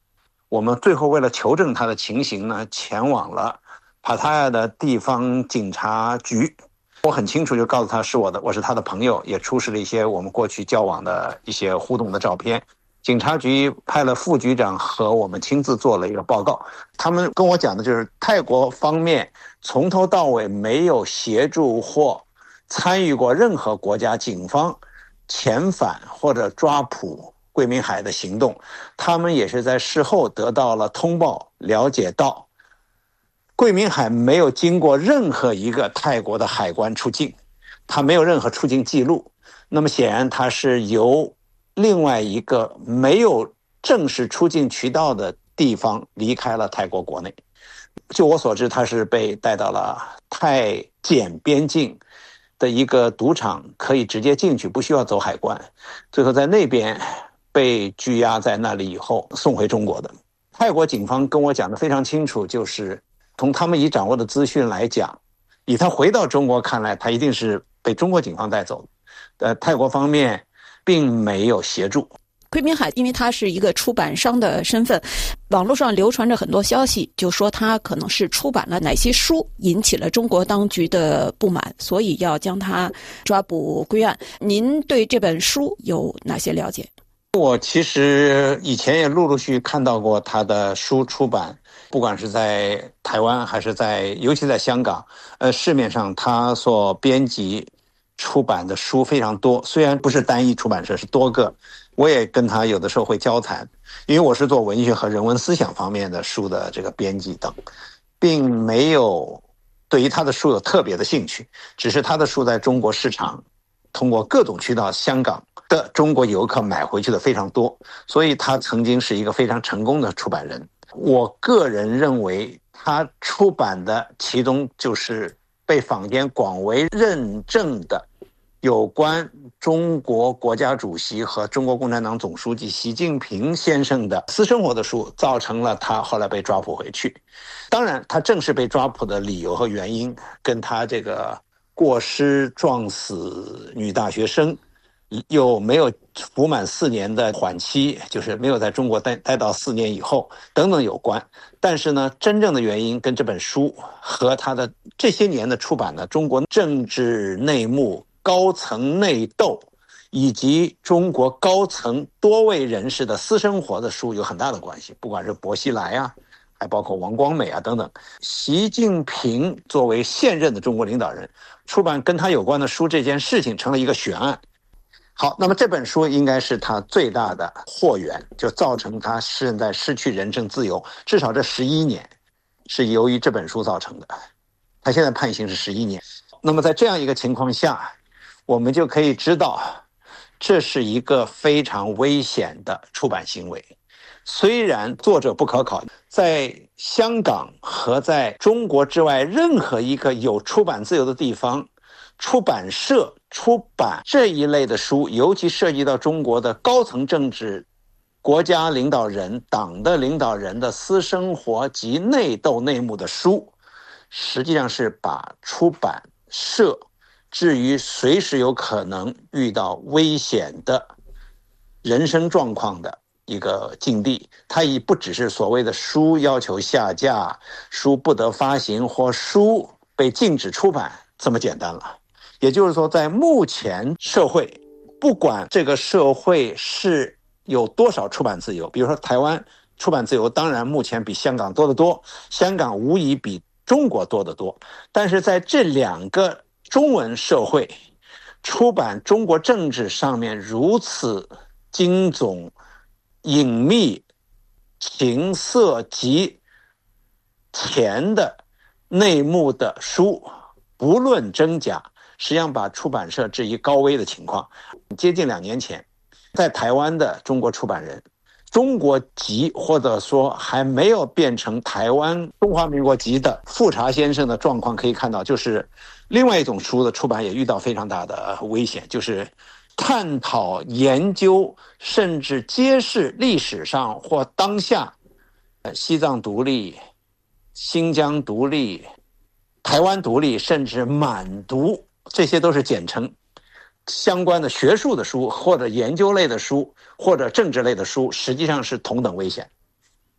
我们最后为了求证他的情形呢，前往了帕塔亚的地方警察局。我很清楚就告诉他我是他的朋友，也出示了一些我们过去交往的一些互动的照片。警察局派了副局长和我们亲自做了一个报告，他们跟我讲的就是泰国方面从头到尾没有协助或参与过任何国家警方遣返或者抓捕桂民海的行动，他们也是在事后得到了通报，了解到桂民海没有经过任何一个泰国的海关出境，他没有任何出境记录，那么显然他是由另外一个没有正式出境渠道的地方离开了泰国国内。就我所知，他是被带到了泰检边境的一个赌场，可以直接进去，不需要走海关，最后在那边被拘押在那里以后送回中国的。泰国警方跟我讲的非常清楚，就是从他们已掌握的资讯来讲，以他回到中国看来，他一定是被中国警方带走的。泰国方面并没有协助。 桂民海因为他是一个出版商的身份，网络上流传着很多消息，就说他可能是出版了哪些书引起了中国当局的不满，所以要将他抓捕归案。您对这本书有哪些了解？ 我其实以前也陆陆续续看到过他的书出版，不管是在台湾还是尤其在香港，市面上他所编辑出版的书非常多，虽然不是单一出版社，是多个。我也跟他有的时候会交谈，因为我是做文学和人文思想方面的书的这个编辑等，并没有对于他的书有特别的兴趣，只是他的书在中国市场通过各种渠道，香港的中国游客买回去的非常多，所以他曾经是一个非常成功的出版人。我个人认为他出版的其中就是被坊间广为认证的有关中国国家主席和中国共产党总书记习近平先生的私生活的书，造成了他后来被抓捕回去。当然他正式被抓捕的理由和原因跟他这个过失撞死女大学生又没有服满4年的缓期，就是没有在中国待到4年以后等等有关。但是呢，真正的原因跟这本书和他的这些年的出版的中国政治内幕、高层内斗以及中国高层多位人士的私生活的书有很大的关系，不管是薄熙来啊，还包括王光美啊等等。习近平作为现任的中国领导人，出版跟他有关的书这件事情成了一个悬案。好，那么这本书应该是他最大的祸源，就造成他现在失去人身自由，至少这11年是由于这本书造成的。他现在判刑是11年。那么在这样一个情况下，我们就可以知道这是一个非常危险的出版行为。虽然作者不可考，在香港和在中国之外任何一个有出版自由的地方，出版社出版这一类的书，尤其涉及到中国的高层政治、国家领导人、党的领导人的私生活及内斗内幕的书，实际上是把出版社至于随时有可能遇到危险的人生状况的一个境地。它已不只是所谓的书要求下架、书不得发行或书被禁止出版这么简单了。也就是说，在目前社会，不管这个社会是有多少出版自由，比如说台湾出版自由当然目前比香港多得多，香港无疑比中国多得多，但是在这两个中文社会出版中国政治上面如此精总、隐秘、情色及甜的内幕的书，不论真假，实际上把出版社置于高危的情况。接近2年前，在台湾的中国出版人，中国籍或者说还没有变成台湾中华民国籍的富察先生的状况可以看到，就是另外一种书的出版也遇到非常大的危险，就是探讨、研究甚至揭示历史上或当下西藏独立、新疆独立、台湾独立甚至满独，这些都是简称，相关的学术的书或者研究类的书或者政治类的书，实际上是同等危险。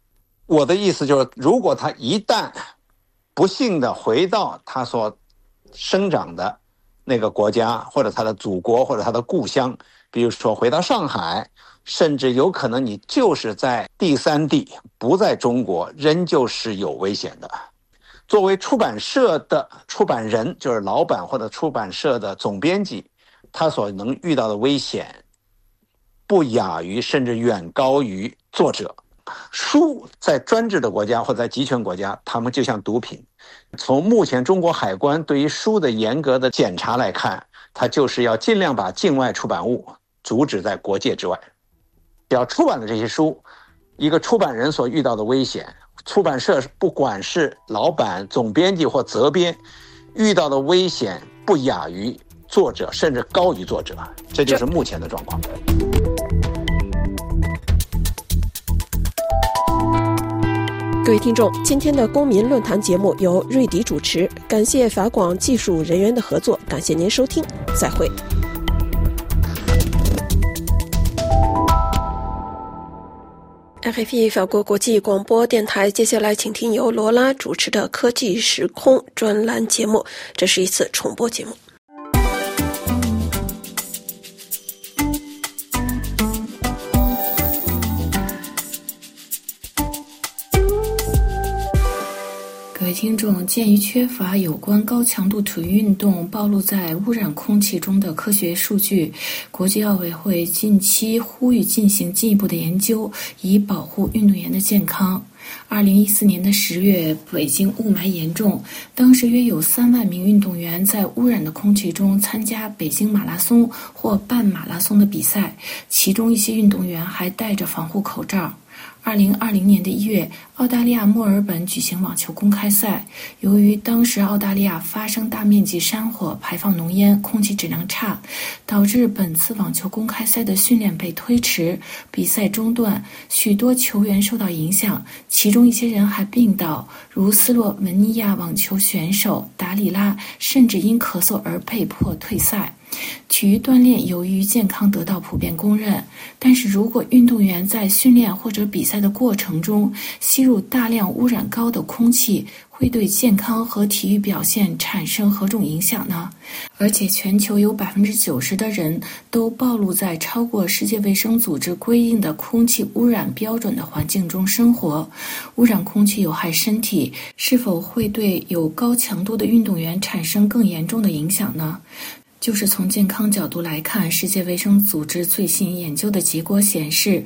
我的意思就是，如果他一旦不幸的回到他所生长的那个国家，或者他的祖国，或者他的故乡，比如说回到上海，甚至有可能你就是在第三地，不在中国，仍旧是有危险的。作为出版社的出版人，就是老板或者出版社的总编辑，他所能遇到的危险不亚于甚至远高于作者。书在专制的国家或者在集权国家，他们就像毒品。从目前中国海关对于书的严格的检查来看，它就是要尽量把境外出版物阻止在国界之外。要出版的这些书，一个出版人所遇到的危险，出版社不管是老板、总编辑或责编遇到的危险不亚于作者，甚至高于作者。这就是目前的状况。 各位听众，今天的公民论坛节目由瑞迪主持，感谢法广技术人员的合作，感谢您收听，再会。RFI 法国国际广播电台，接下来请听由罗拉主持的科技时空专栏节目，这是一次重播节目。 各位听众，鉴于缺乏有关高强度体育运动暴露在污染空气中的科学数据，国际奥委会近期呼吁进行进一步的研究，以保护运动员的健康。2014年的10月，北京雾霾严重，当时约有3万名运动员在污染的空气中参加北京马拉松或半马拉松的比赛，其中一些运动员还戴着防护口罩。2020年的1月，澳大利亚墨尔本举行网球公开赛，由于当时澳大利亚发生大面积山火，排放浓烟，空气质量差，导致本次网球公开赛的训练被推迟，比赛中断，许多球员受到影响，其中一些人还病倒，如斯洛文尼亚网球选手达里拉甚至因咳嗽而被迫退赛。体育锻炼由于健康得到普遍公认，但是如果运动员在训练或者比赛的过程中吸入大量污染高的空气，会对健康和体育表现产生何种影响呢？而且全球有 90% 的人都暴露在超过世界卫生组织规定的空气污染标准的环境中生活，污染空气有害身体，是否会对有高强度的运动员产生更严重的影响呢？就是从健康角度来看，世界卫生组织最新研究的结果显示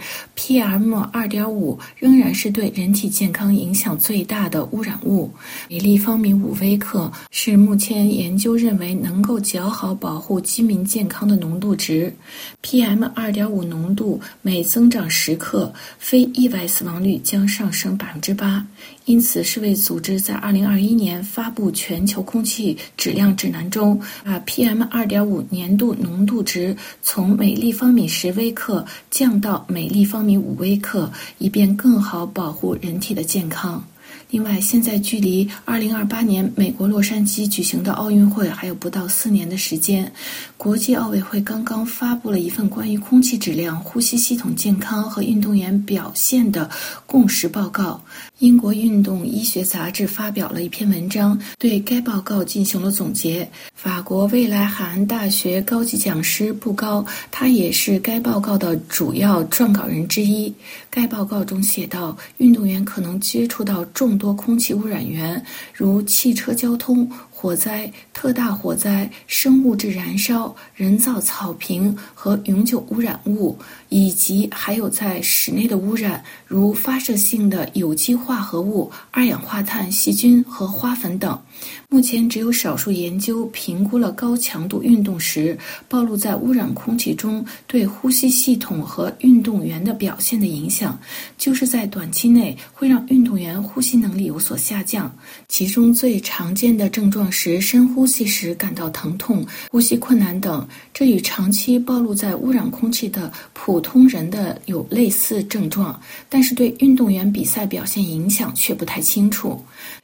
PM2.5 仍然是对人体健康影响最大的污染物。每立方米5微克是目前研究认为能够较好保护居民健康的浓度值。PM2.5 浓度每增长10克，非意外死亡率将上升 8%。因此，世卫组织在2021年发布全球空气质量指南中，把 PM2.5 年度浓度值从每立方米10微克降到每立方米5微克，以便更好保护人体的健康。另外，现在距离2028年美国洛杉矶举行的奥运会还有不到4年的时间。国际奥委会刚刚发布了一份关于空气质量、呼吸系统健康和运动员表现的共识报告。英国运动医学杂志发表了一篇文章，对该报告进行了总结。法国未来海岸大学高级讲师布高，他也是该报告的主要撰稿人之一。该报告中写道，运动员可能接触到众多空气污染源，如汽车交通、火灾、特大火灾、生物质燃烧、人造草坪和永久污染物，以及还有在室内的污染，如发射性的有机化合物、二氧化碳、细菌和花粉等。目前只有少数研究评估了高强度运动时暴露在污染空气中对呼吸系统和运动员的表现的影响，就是在短期内会让运动员呼吸能力有所下降。其中最常见的症状是深呼吸时感到疼痛、呼吸困难等，这与长期暴露在污染空气的普通人的有类似症状，但是对运动员比赛表现影响却不太清楚。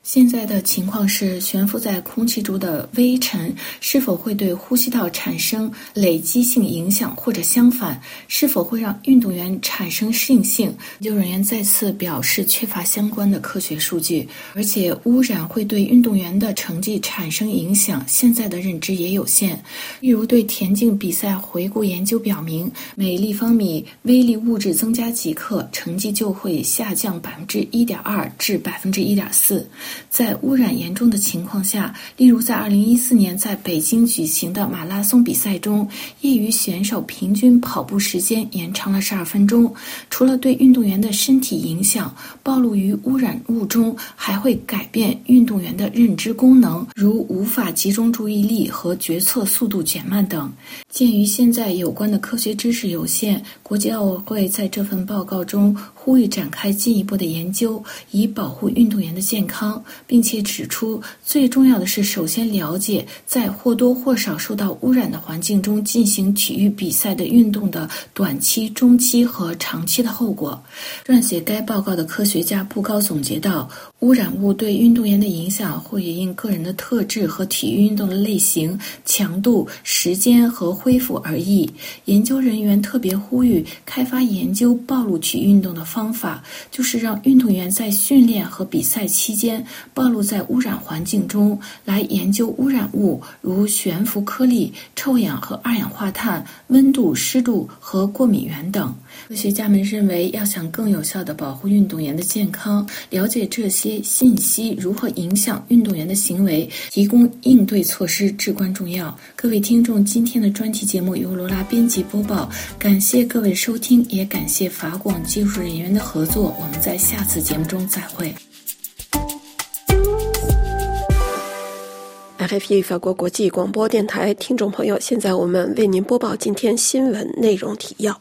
现在的情况是，悬浮在空气中的微尘是否会对呼吸道产生累积性影响，或者相反，是否会让运动员产生适应性？研究人员再次表示缺乏相关的科学数据，而且污染会对运动员的成绩产生影响，现在的认知也有限。例如，对田径比赛回顾研究表明，每立方米微粒物质增加几克，成绩就会下降1.2%至1.4%。在污染严重的情况下，例如在2014年在北京举行的马拉松比赛中，业余选手平均跑步时间延长了12分钟。除了对运动员的身体影响，暴露于污染物中还会改变运动员的认知功能，如无法集中注意力和决策速度减慢等。鉴于现在有关的科学知识有限，国际奥委会在这份报告中呼吁展开进一步的研究，以保护运动员的健康，并且指出最重要的是首先了解在或多或少受到污染的环境中进行体育比赛的运动的短期、中期和长期的后果。撰写该报告的科学家布高总结道，污染物对运动员的影响会因个人的特质和体育运动的类型、强度、时间和恢复而异。研究人员特别呼吁开发研究暴露体育运动的方法，就是让运动员在训练和比赛期间暴露在污染环境中，来研究污染物如悬浮颗粒、臭氧和二氧化碳、温度、湿度和过敏原等。科学家们认为，要想更有效地保护运动员的健康，了解这些信息如何影响运动员的行为，提供应对措施至关重要。各位听众，今天的专题节目由罗拉编辑播报，感谢各位收听，也感谢法广技术人员的合作。我们在下次节目中再会。 RFI 法国国际广播电台听众朋友，现在我们为您播报今天新闻内容提要。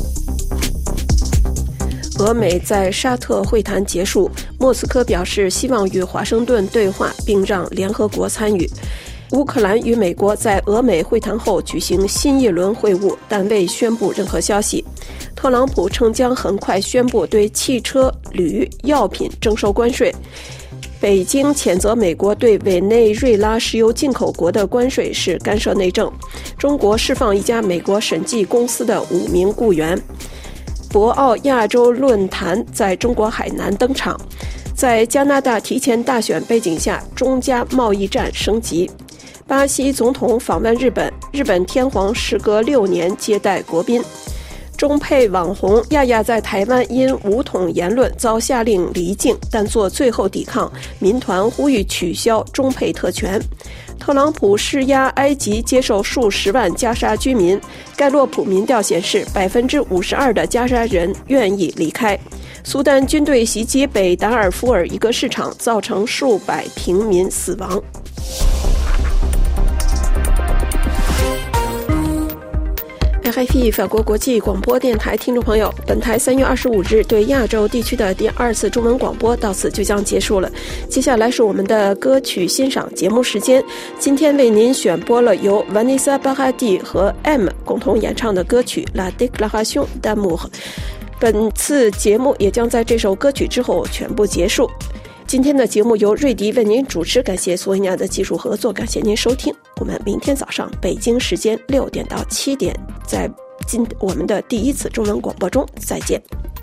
俄美在沙特会谈结束，莫斯科表示希望与华盛顿对话，并让联合国参与。乌克兰与美国在俄美会谈后举行新一轮会晤，但未宣布任何消息。特朗普称将很快宣布对汽车、铝、药品征收关税。北京谴责美国对委内瑞拉石油进口国的关税是干涉内政。中国释放一家美国审计公司的5名雇员。博鳌亚洲论坛在中国海南登场。在加拿大提前大选背景下，中加贸易战升级。巴西总统访问日本，日本天皇时隔6年接待国宾。中配网红亚亚在台湾因武统言论遭下令离境，但做最后抵抗，民团呼吁取消中配特权。特朗普施压埃及接受数十万加沙居民，盖洛普民调显示52%的加沙人愿意离开。苏丹军队袭击北达尔富尔一个市场，造成数百平民死亡。RFI 法国国际广播电台听众朋友，本台3月25日对亚洲地区的第2次中文广播到此就将结束了。接下来是我们的歌曲欣赏节目时间，今天为您选播了由 Vanessa Paradis 和 M 共同演唱的歌曲 La Déclaration d'Amour。 本次节目也将在这首歌曲之后全部结束。今天的节目由瑞迪为您主持，感谢索尼娅的技术合作，感谢您收听。我们明天早上北京时间6点到7点，在我们的第1次中文广播中再见。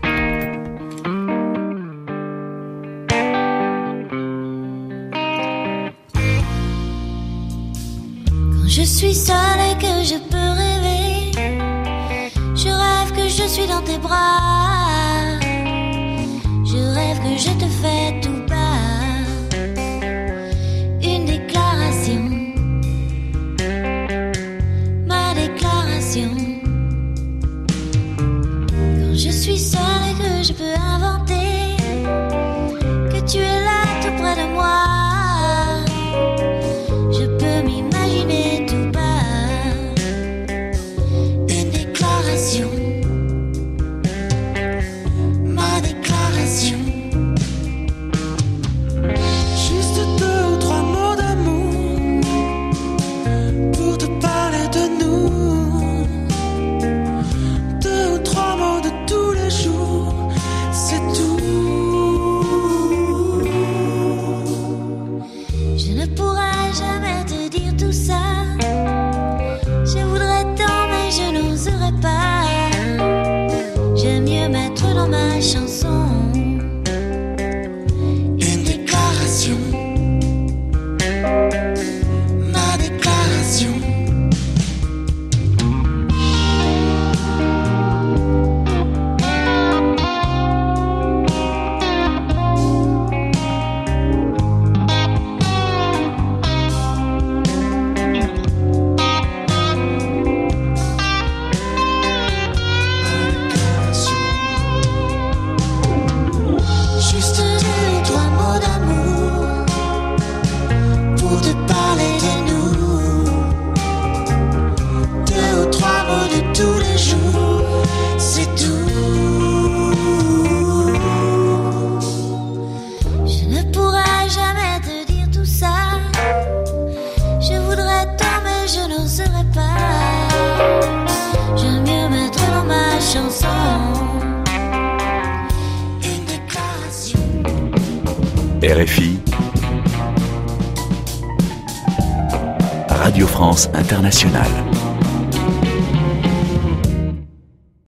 Quand je suis seule et que je peux rêver, je rêve que je suis dans tes bras, je rêve que je te fais tout bas une déclaration, ma déclaration. Quand je suis seule et que je peux inventer que tu es là tout près de moi, je peux m'imaginer tout bas une déclaration, ma déclaration. Juste 2 ou 3 mots d'amour pour te parler de nous, 2 ou 3 mots de tous les jours, c'est tout. n'oserais pas. J'aime mieux mettre dans ma chanson une déclaration, ma déclaration. RFI, Radio France Internationale.